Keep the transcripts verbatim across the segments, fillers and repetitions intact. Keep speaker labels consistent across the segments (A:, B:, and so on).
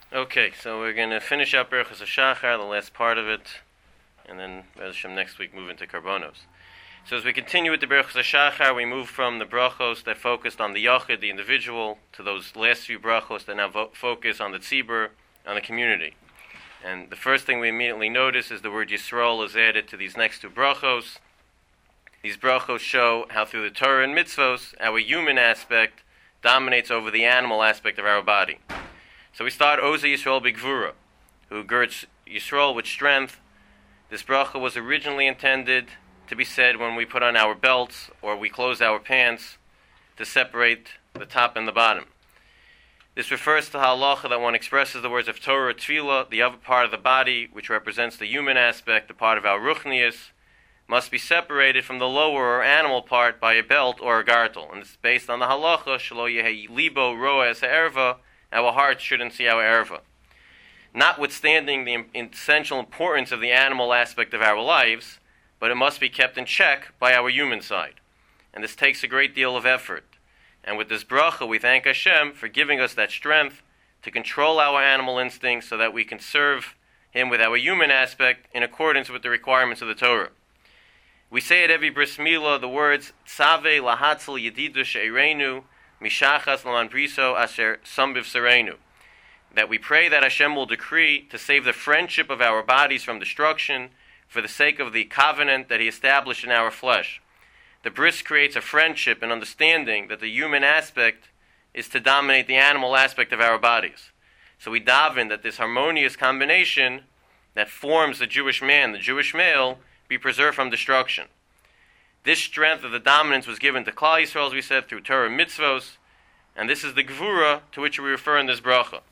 A: Okay, so we're going to finish up Berachos HaShachar, the last part of it, and then Be'ez Hashem next week move into Karbonos. So as we continue with the Berachos HaShachar, we move from the brachos that focused on the Yachid, the individual, to those last few brachos that now vo- focus on the Tzibur, on the community. And the first thing we immediately notice is the word Yisrael is added to these next two brachos. These brachos show how through the Torah and mitzvos, our human aspect dominates over the animal aspect of our body. So we start Oza Yisrael B'Gvura, who girds Yisrael with strength. This bracha was originally intended to be said when we put on our belts or we close our pants to separate the top and the bottom. This refers to halacha that one expresses the words of Torah, Tefillah, the other part of the body, which represents the human aspect, the part of our ruchnius, must be separated from the lower or animal part by a belt or a gartel. And it's based on the halacha, Shelo Yehi Libo Roa Es Ha'erva, our hearts shouldn't see our erva. Notwithstanding the essential importance of the animal aspect of our lives, but it must be kept in check by our human side. And this takes a great deal of effort. And with this bracha, we thank Hashem for giving us that strength to control our animal instincts so that we can serve Him with our human aspect in accordance with the requirements of the Torah. We say at every bris milah the words, Tzave lahatzel yedidu she'ereinu, Mishachas Laman Briso Asher Sambiv Serenu, that we pray that Hashem will decree to save the friendship of our bodies from destruction for the sake of the covenant that He established in our flesh. The bris creates a friendship and understanding that the human aspect is to dominate the animal aspect of our bodies. So we daven that this harmonious combination that forms the Jewish man, the Jewish male, be preserved from destruction. This strength of the dominance was given to Klal Yisrael, as we said, through Torah mitzvos, and this is the Gvura to which we refer in this bracha.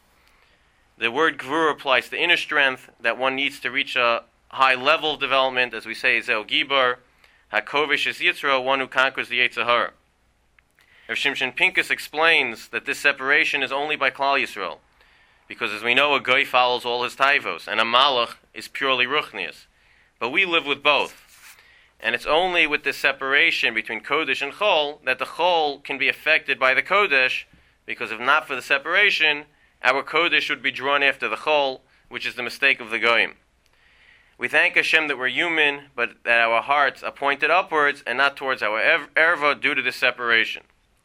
A: The word Gvura applies to inner strength, that one needs to reach a high level of development, as we say, Zeo Gibar, HaKovish is Yitzro, one who conquers the Yetzer Hara. Rav Shimshon Pinkus explains that this separation is only by Klal Yisrael, because as we know, a goy follows all his taivos, and a malach is purely ruchnius. But we live with both. And it's only with this separation between Kodesh and Chol that the Chol can be affected by the Kodesh, because if not for the separation, our Kodesh would be drawn after the Chol, which is the mistake of the Goyim. We thank Hashem that we're human, but that our hearts are pointed upwards and not towards our erva due to this separation.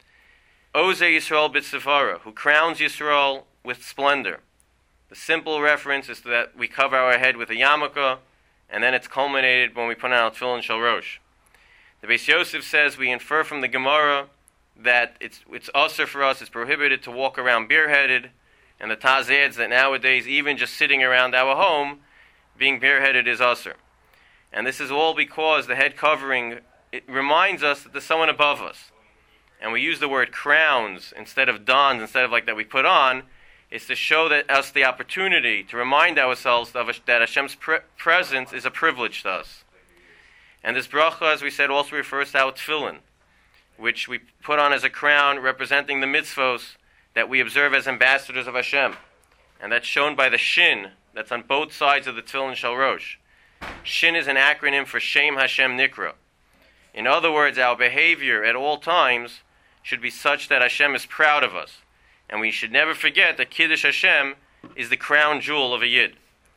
A: Oze Yisrael B'Tzivara, who crowns Yisrael with splendor. The simple reference is that we cover our head with a yarmulke, and then it's culminated when we put on our tefillin shel rosh. The Beis Yosef says we infer from the Gemara that it's it's usher for us, it's prohibited to walk around bareheaded, and the Taz adds that nowadays even just sitting around our home, being bareheaded is usher. And this is all because the head covering, it reminds us that there's someone above us. And we use the word crowns instead of dons, instead of like that we put on, is to show that us the opportunity to remind ourselves of, that Hashem's pre- presence is a privilege to us. And this bracha, as we said, also refers to our tefillin, which we put on as a crown representing the mitzvos that we observe as ambassadors of Hashem. And that's shown by the shin that's on both sides of the tefillin shel rosh. Shin is an acronym for Shem Hashem Nikra. In other words, our behavior at all times should be such that Hashem is proud of us. And we should never forget that Kiddush Hashem is the crown jewel of a Yid.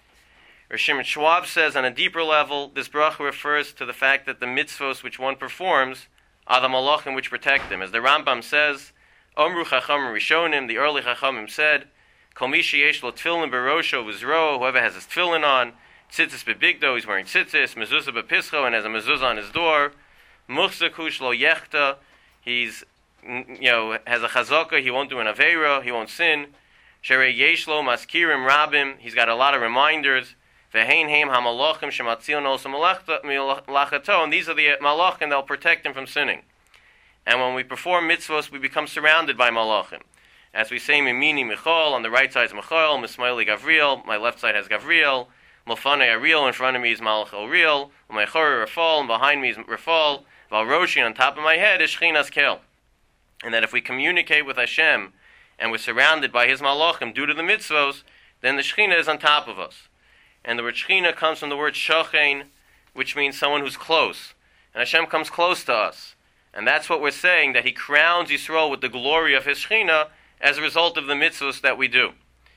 A: Rav Shimon Schwab says on a deeper level, this bracha refers to the fact that the mitzvos which one performs are the malachim which protect him. As the Rambam says, Omru Chachamim Rishonim, the early Chachamim said, Kol mi sheyesh lo tefillin berosho v'zro, whoever has his tefillin on, tzitzis bebigdo, he's wearing tzitzis, mezuzah bepischo, and has a mezuzah on his door, muchzakush lo yechta, he's you know, has a chazaka, he won't do an aveira, he won't sin. Sherei yeshlo maskirim rabim, he's got a lot of reminders. Vehein heim hamalachim shematzil nosa malachato, and these are the malachim that will protect him from sinning. And when we perform mitzvos, we become surrounded by malachim. As we say, mimini michal, on the right side is michal, mismaili gavriel, my left side has gavriel, milfanei ariel, in front of me is malach oriel, umeichori rafal, and behind me is rafal, valroshi, on top of my head is shchinas kel. And that if we communicate with Hashem and we're surrounded by His malachim due to the mitzvos, then the Shekhinah is on top of us. And the word Shekhinah comes from the word shachein, which means someone who's close. And Hashem comes close to us. And that's what we're saying, that He crowns Yisrael with the glory of His Shekhinah as a result of the mitzvos that we do.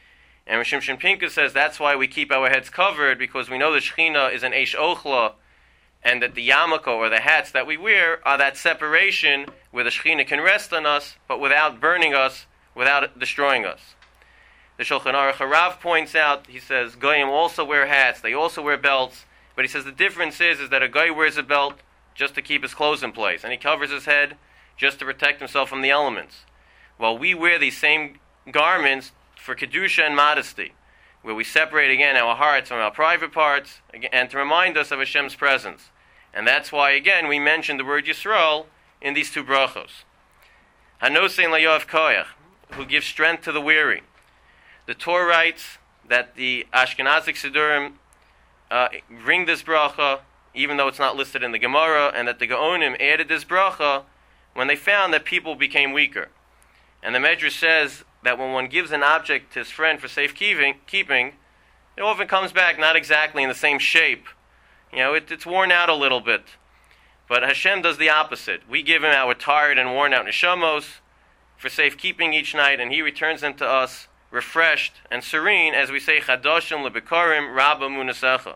A: And Rishim Shimon Pinkus says that's why we keep our heads covered, because we know the Shechina is an Eish Ochla, and that the yarmulke, or the hats that we wear, are that separation where the Shechina can rest on us, but without burning us, without destroying us. The Shulchan Aruch Harav points out, he says, Goyim also wear hats, they also wear belts, but he says the difference is, is that a guy wears a belt just to keep his clothes in place, and he covers his head just to protect himself from the elements. While we wear these same garments for Kedusha and modesty, where we separate again our hearts from our private parts, and to remind us of Hashem's presence. And that's why, again, we mention the word Yisrael in these two brachos. Hanosein layoav koyach, who gives strength to the weary. The Torah writes that the Ashkenazic Sidurim uh, bring this bracha, even though it's not listed in the Gemara, and that the Gaonim added this bracha when they found that people became weaker. And the Medrash says that when one gives an object to his friend for safekeeping, keeping, it often comes back not exactly in the same shape. You know, it, it's worn out a little bit. But Hashem does the opposite. We give him our tired and worn out neshamos for safekeeping each night, and he returns them to us refreshed and serene, as we say, Chadoshim lebekarim rabba munasecha.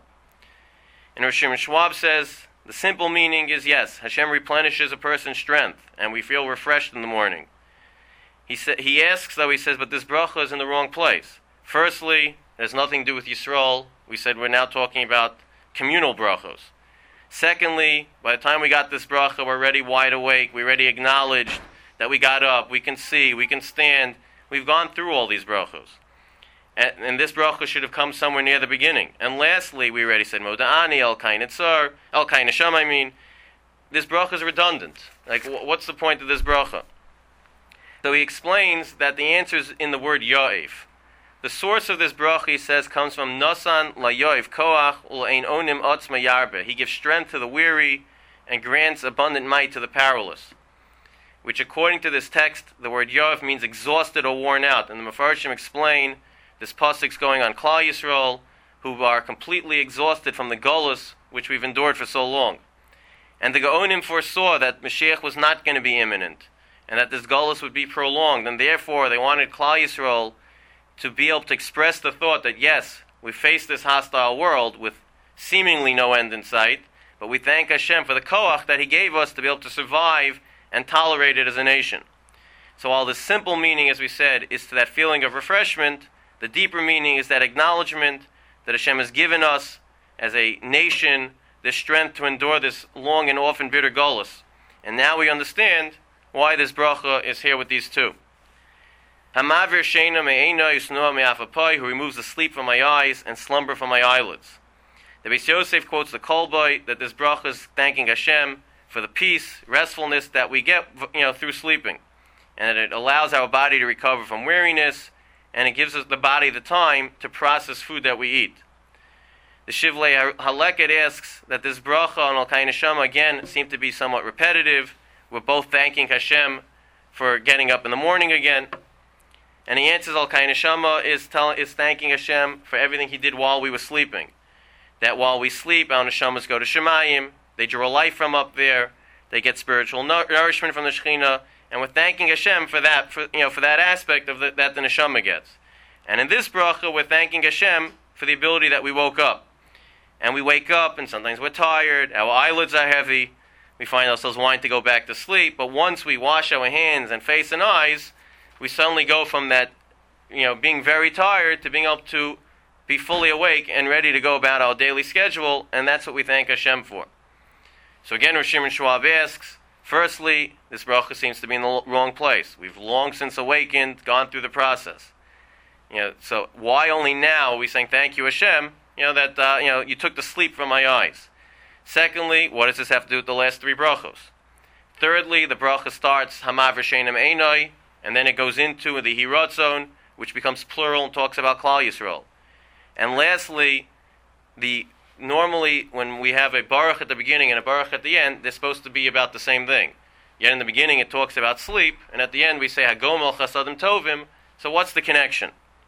A: And Rosh Hashanah Schwab says, the simple meaning is, yes, Hashem replenishes a person's strength, and we feel refreshed in the morning. He sa- he asks, though, he says, but this bracha is in the wrong place. Firstly, it has nothing to do with Yisrael. We said we're now talking about communal brachos. Secondly, by the time we got this bracha, we're already wide awake. We already acknowledged that we got up, we can see, we can stand. We've gone through all these brachos. And, and this bracha should have come somewhere near the beginning. And lastly, we already said, Moda'ani, El Kain Itzar, El Kain Neshama, I mean, this bracha is redundant. Like, wh- what's the point of this bracha? So he explains that the answer is in the word Yo'ev. The source of this bracha, he says, comes from Nasan la Yo'ev Koach Ul'ein Onim Otzma Yarbe. He gives strength to the weary and grants abundant might to the powerless. Which, according to this text, the word Yo'ev means exhausted or worn out. And the Mefarshim explain this pasuk's going on Klal Yisrael, who are completely exhausted from the Golus, which we've endured for so long. And the Gaonim foresaw that Mashiach was not going to be imminent, and that this Golus would be prolonged, and therefore they wanted Klal Yisrael to be able to express the thought that, yes, we face this hostile world with seemingly no end in sight, but we thank Hashem for the koach that He gave us to be able to survive and tolerate it as a nation. So while the simple meaning, as we said, is to that feeling of refreshment, the deeper meaning is that acknowledgement that Hashem has given us as a nation this strength to endure this long and often bitter Golus. And now we understand why this bracha is here with these two. Hamavir sheina me'ena yusnoa me'afapai, who removes the sleep from my eyes and slumber from my eyelids. The Beis Yosef quotes the Kolboi that this bracha is thanking Hashem for the peace, restfulness that we get, you know, through sleeping, and that it allows our body to recover from weariness, and it gives us the body the time to process food that we eat. The Shivlei Haleket asks that this bracha on Al Kain Neshama again seemed to be somewhat repetitive. We're both thanking Hashem for getting up in the morning again. And he answers Al Kain Neshama is, tell, is thanking Hashem for everything He did while we were sleeping. That while we sleep, our Neshamas go to Shemayim, they draw life from up there, they get spiritual nourishment from the Shekhinah, and we're thanking Hashem for that, for, you know, for that aspect of the, that the Neshama gets. And in this bracha, we're thanking Hashem for the ability that we woke up. And we wake up, and sometimes we're tired, our eyelids are heavy, we find ourselves wanting to go back to sleep, but once we wash our hands and face and eyes, we suddenly go from that, you know, being very tired to being able to be fully awake and ready to go about our daily schedule, and that's what we thank Hashem for. So again, Rosh Shimon Schwab asks, firstly, this bracha seems to be in the wrong place. We've long since awakened, gone through the process. You know, so why only now are we saying thank you Hashem? You know that uh, you know you took the sleep from my eyes. Secondly, what does this have to do with the last three brachos? Thirdly, the bracha starts Hamav Sheinem Einoi, and then it goes into the Hiratzon, which becomes plural and talks about Klal Yisrael. And lastly, the normally when we have a baruch at the beginning and a baruch at the end, they're supposed to be about the same thing. Yet in the beginning it talks about sleep, and at the end we say Hagomel Chasadim Tovim. So what's the connection?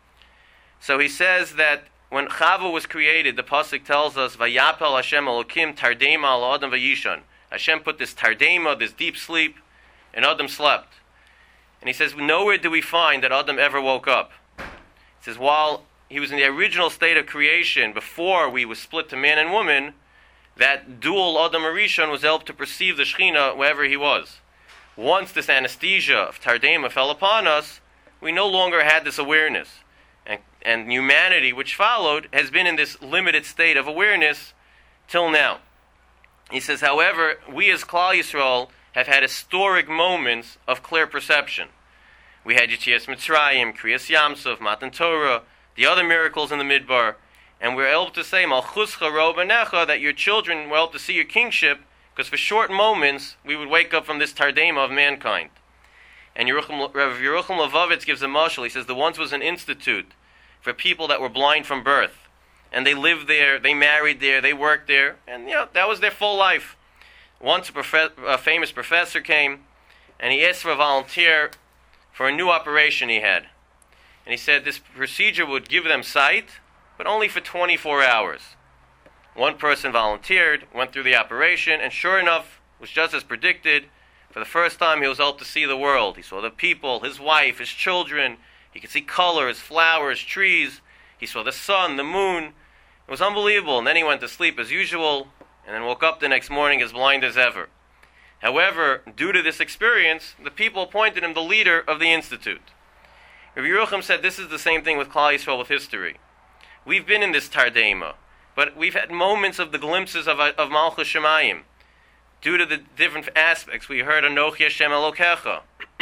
A: So he says that when Chava was created, the pasuk tells us Vayapel Hashem Elokim Tardema al Adam Vayishon. Hashem put this tardema, this deep sleep, and Adam slept. And he says, nowhere do we find that Adam ever woke up. He says, while he was in the original state of creation before we were split to man and woman, that dual Adam Arishon was able to perceive the Shekhinah wherever he was. Once this anesthesia of Tardema fell upon us, we no longer had this awareness. And, and humanity, which followed, has been in this limited state of awareness till now. He says, however, we as Klal Yisrael have had historic moments of clear perception. We had Yetzias Mitzrayim, Kriyas Yamsuf, Matan Torah, the other miracles in the Midbar, and we're able to say, Malchuscha Ro Banecha, that your children were able to see your kingship, because for short moments we would wake up from this Tardema of mankind. And Yerucham, Rav Yerucham Levovitz gives a mashal. He says the once was an institute for people that were blind from birth, and they lived there, they married there, they worked there, and you know, that was their full life. Once a, prof- a famous professor came, and he asked for a volunteer for a new operation he had. And he said this procedure would give them sight, but only for twenty-four hours. One person volunteered, went through the operation, and sure enough, was just as predicted. For the first time, he was able to see the world. He saw the people, his wife, his children. He could see colors, flowers, trees. He saw the sun, the moon. It was unbelievable. And then he went to sleep as usual, and then woke up the next morning as blind as ever. However, due to this experience, the people appointed him the leader of the institute. Rabbi Yerucham said this is the same thing with Klal Yisrael with history. We've been in this Tardema, but we've had moments of the glimpses of, of Malchus Shemayim. Due to the different aspects, we heard Anochi Hashem Elokecha,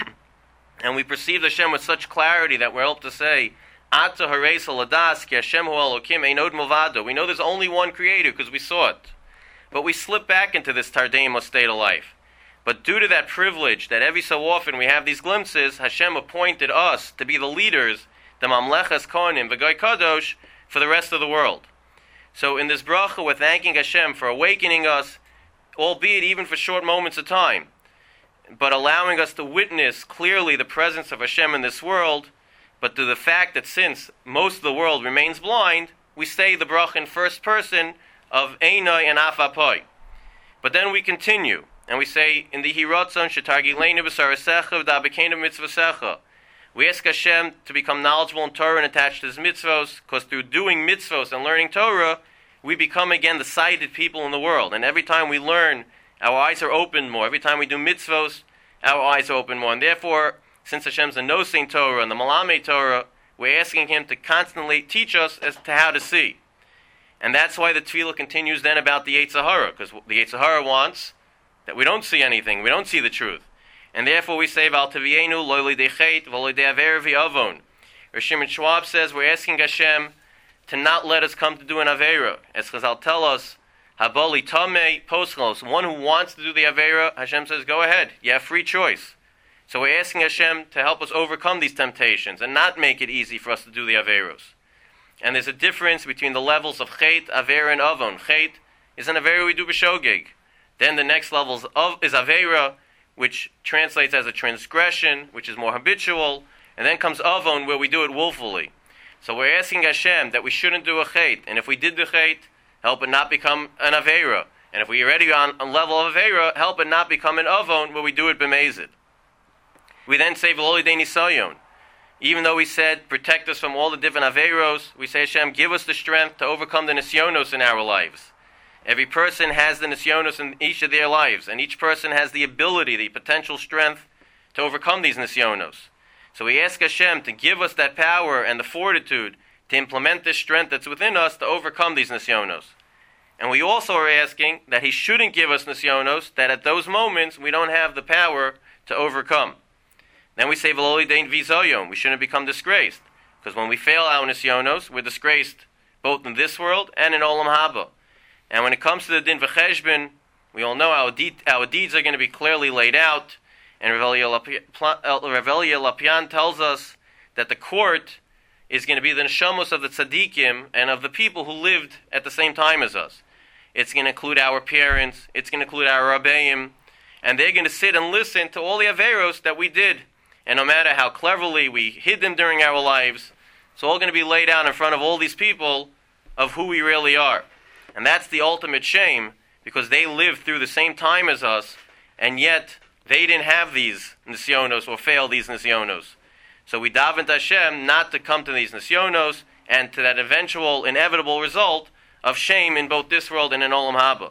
A: and we perceived Hashem with such clarity that we're able to say, Ata Hareis Ladas Ki Hashem Hu Elokim Einod Movado. We know there's only one Creator because we saw it. But we slip back into this Tardema state of life. But due to that privilege, that every so often we have these glimpses, Hashem appointed us to be the leaders, the Mamlechas Kohanim, V'Goy Kadosh, for the rest of the world. So in this bracha, we're thanking Hashem for awakening us, albeit even for short moments of time, but allowing us to witness clearly the presence of Hashem in this world, but to the fact that since most of the world remains blind, we say the bracha in first person of Einai and Afapai. But then we continue, and we say, in the Hiratzon, Shetargileinu B'Sarasecha V'Dabekenu Mitzvasecha. We ask Hashem to become knowledgeable in Torah and attached to His mitzvos, because through doing mitzvos and learning Torah, we become again the sighted people in the world. And every time we learn, our eyes are opened more. Every time we do mitzvos, our eyes are open more. And therefore, since Hashem's the Nosein Torah and the Malamei Torah, we're asking Him to constantly teach us as to how to see. And that's why the tefillah continues then about the Yetzer Hara, because the Yetzer Hara wants that we don't see anything, we don't see the truth. And therefore we say, Val Tavienu, Lo Lidei Chet, Vo Lidei Aver V'Avon. Rav Shimon Schwab says, we're asking Hashem to not let us come to do an Avera. As Chazal tell us, Haboli Tamei Poschlos, one who wants to do the Avera, Hashem says, go ahead, you have free choice. So we're asking Hashem to help us overcome these temptations and not make it easy for us to do the Averos. And there's a difference between the levels of Chet, Avera, and Avon. Chet is an Avera we do b'shogeg. Then the next level is, of, is Avera, which translates as a transgression, which is more habitual. And then comes Avon, where we do it willfully. So we're asking Hashem that we shouldn't do a Chet. And if we did the Chet, help it not become an Avera. And if we're already on a level of Avera, help it not become an Avon, where we do it b'mezid. We then say V'lo Lidei Nisayon. Even though we said, protect us from all the different Averos, we say, Hashem, give us the strength to overcome the Nisyonos in our lives. Every person has the Nisyonos in each of their lives, and each person has the ability, the potential strength to overcome these Nisyonos. So we ask Hashem to give us that power and the fortitude to implement this strength that's within us to overcome these Nisyonos. And we also are asking that He shouldn't give us Nisyonos, that at those moments we don't have the power to overcome. Then we say, V'lo Lidei Vizoyon, we shouldn't become disgraced. Because when we fail our Nisyonos, we're disgraced both in this world and in Olam Haba. And when it comes to the Din V'cheshbon, we all know our, de- our deeds are going to be clearly laid out. And Rav Elia Lapian tells us that the court is going to be the neshamos of the tzaddikim and of the people who lived at the same time as us. It's going to include our parents, it's going to include our rabbeim, and they're going to sit and listen to all the averos that we did. And no matter how cleverly we hid them during our lives, it's all going to be laid out in front of all these people of who we really are. And that's the ultimate shame, because they lived through the same time as us, and yet they didn't have these nisyonos or failed these nisyonos. So we daven to Hashem not to come to these nisyonos and to that eventual, inevitable result of shame in both this world and in Olam Haba.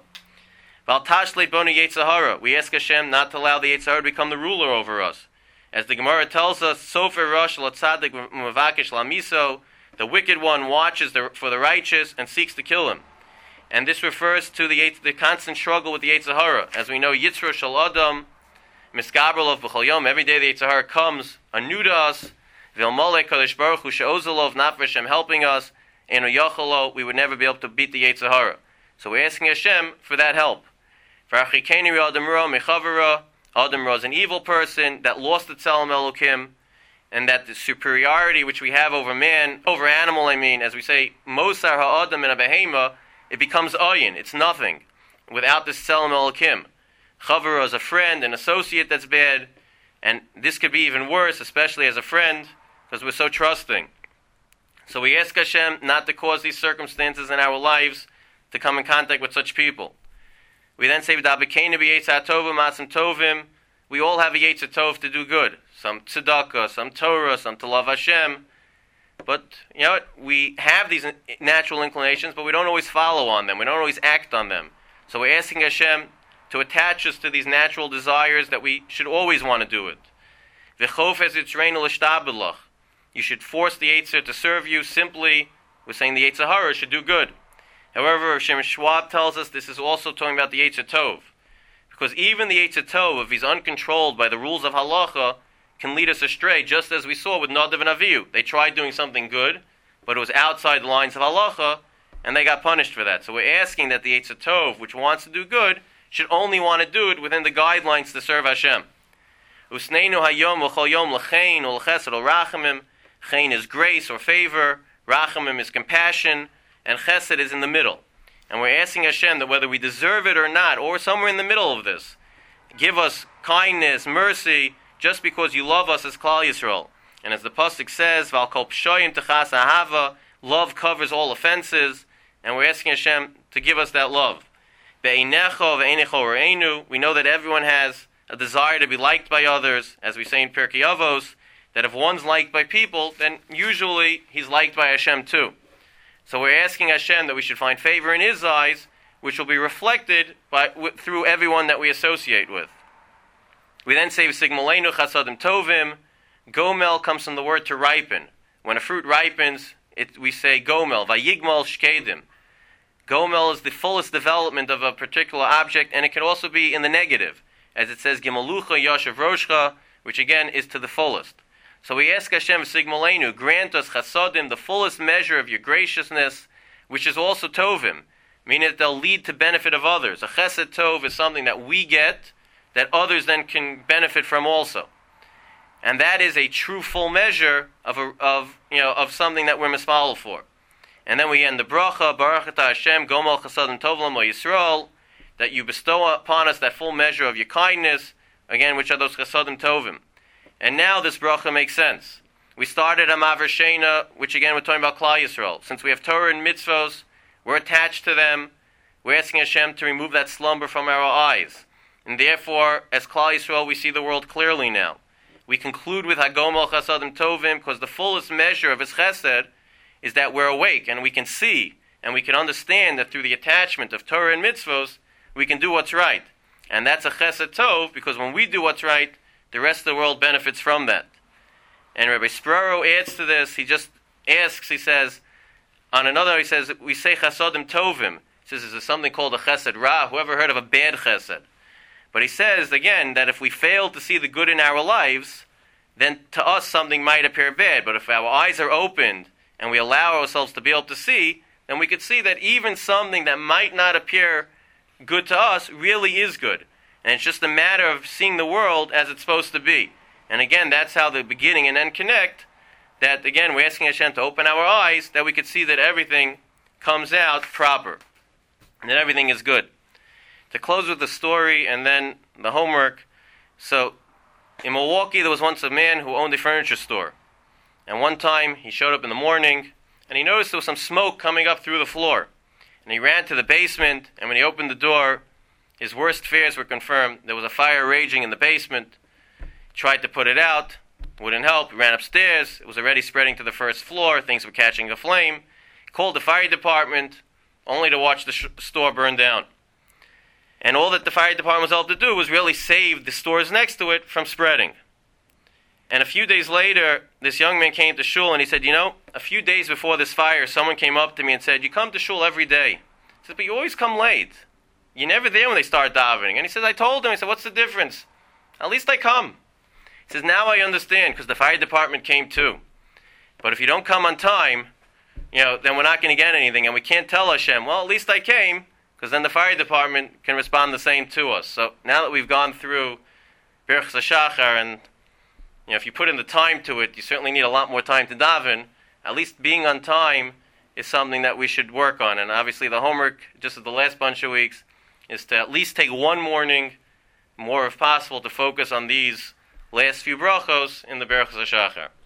A: Val Tashleit Bonu Yetzer Hara. We ask Hashem not to allow the Yetzer Hara to become the ruler over us. As the Gemara tells us, Sofer Rosh L'Tzadik Mevakesh Lamiso, the wicked one watches the, for the righteous and seeks to kill him. And this refers to the, the constant struggle with the Yetzer Hara. As we know, Yitzro Shal Adam, Miskabrelov B'chol Yom, every day the Yetzer Hara comes anew to us, Vilmole Kadosh Baruch Hu She'ozolov, not for Hashem helping us, and Uyachalo, we would never be able to beat the Yetzer Hara. So we're asking Hashem for that help. For Achikeni Adam Ra Mechavara, Adam Ra is an evil person that lost the Tzelem Elokim, and that the superiority which we have over man, over animal, I mean, as we say, Mosar Ha'adam and a Behema, it becomes ayin, it's nothing, without this Tzelem Elokim. Chavara is a friend, an associate that's bad, and this could be even worse, especially as a friend, because we're so trusting. So we ask Hashem not to cause these circumstances in our lives to come in contact with such people. We then say, V'dabekenu b'yetzer tovim masim tovim. We all have a yetzer tov to do good. Some tzedakah, some Torah, some to love Hashem. But, you know what, we have these natural inclinations, but we don't always follow on them. We don't always act on them. So we're asking Hashem to attach us to these natural desires that we should always want to do it. V'chof ez yitzreinu l'shtabelach. You should force the Yetzer to serve you simply. We're saying the Yetzer Hara should do good. However, Shem Schwab tells us this is also talking about the Yetzer Tov. Because even the Yetzer Tov, if he's uncontrolled by the rules of halacha, can lead us astray, just as we saw with Nadav and Avihu. They tried doing something good, but it was outside the lines of halacha, and they got punished for that. So we're asking that the Yetzer Tov, which wants to do good, should only want to do it within the guidelines to serve Hashem. Usneinu hayom v'chol yom l'chein u'l'chesed u'rachamim. Chein is grace or favor, rachamim is compassion, and chesed is in the middle. And we're asking Hashem that whether we deserve it or not, or somewhere in the middle of this, give us kindness, mercy, just because you love us as Klal Yisrael. And as the pasuk says, Val kol pshoyim techas ahava, love covers all offenses, and we're asking Hashem to give us that love. Be'einecho ve'einecho re'einu, we know that everyone has a desire to be liked by others, as we say in Pirkei Avos, that if one's liked by people, then usually he's liked by Hashem too. So we're asking Hashem that we should find favor in His eyes, which will be reflected by, w- through everyone that we associate with. We then say, Sigmaleinu chasadim tovim. Gomel comes from the word to ripen. When a fruit ripens, it, we say gomel, vayigmal shkedim. Gomel is the fullest development of a particular object, and it can also be in the negative, as it says, Gimalucha yashav roshcha, which again is to the fullest. So we ask Hashem, Sigmaleinu, grant us chasadim, the fullest measure of your graciousness, which is also tovim, meaning that they'll lead to benefit of others. A chesed tov is something that we get, that others then can benefit from also. And that is a true full measure of a, of you know of something that we're misfollowed for. And then we end the bracha, Baruch atah Hashem, Gomel chasadim tov l'mo Yisrael, that you bestow upon us that full measure of your kindness, again, which are those chasadim tovim. And now this bracha makes sense. We started a Maver Sheina, which again we're talking about Klal Yisrael. Since we have Torah and mitzvos, we're attached to them. We're asking Hashem to remove that slumber from our eyes. And therefore, as Klal Yisrael, we see the world clearly now. We conclude with Hagomel Chasadim Tovim, because the fullest measure of His chesed is that we're awake and we can see and we can understand that through the attachment of Torah and mitzvos, we can do what's right. And that's a chesed tov, because when we do what's right, the rest of the world benefits from that. And Rabbi Spraro adds to this, he just asks, he says, on another, he says, we say chasadim tovim. He says, is there something called a chesed ra? Whoever heard of a bad chesed? But he says, again, that if we fail to see the good in our lives, then to us something might appear bad. But if our eyes are opened and we allow ourselves to be able to see, then we could see that even something that might not appear good to us really is good. And it's just a matter of seeing the world as it's supposed to be. And again, that's how the beginning and end connect. That, again, we're asking Hashem to open our eyes, that we could see that everything comes out proper. And that everything is good. To close with the story and then the homework. So, in Milwaukee, there was once a man who owned a furniture store. And one time, he showed up in the morning, and he noticed there was some smoke coming up through the floor. And he ran to the basement, and when he opened the door, his worst fears were confirmed. There was a fire raging in the basement. He tried to put it out. Wouldn't help. He ran upstairs. It was already spreading to the first floor. Things were catching a flame. Called the fire department, only to watch the sh- store burn down. And all that the fire department was able to do was really save the stores next to it from spreading. And a few days later, this young man came to shul and he said, you know, a few days before this fire, someone came up to me and said, you come to shul every day. He said, but you always come late. You're never there when they start davening. And he said, I told him, I said, what's the difference? At least I come. He says, now I understand, because the fire department came too. But if you don't come on time, you know, then we're not going to get anything, and we can't tell Hashem, well, at least I came, because then the fire department can respond the same to us. So now that we've gone through Birchas HaShachar, and you know, if you put in the time to it, you certainly need a lot more time to daven. At least being on time is something that we should work on. And obviously the homework, just of the last bunch of weeks, is to at least take one morning, more if possible, to focus on these last few brachos in the Birchas HaShachar.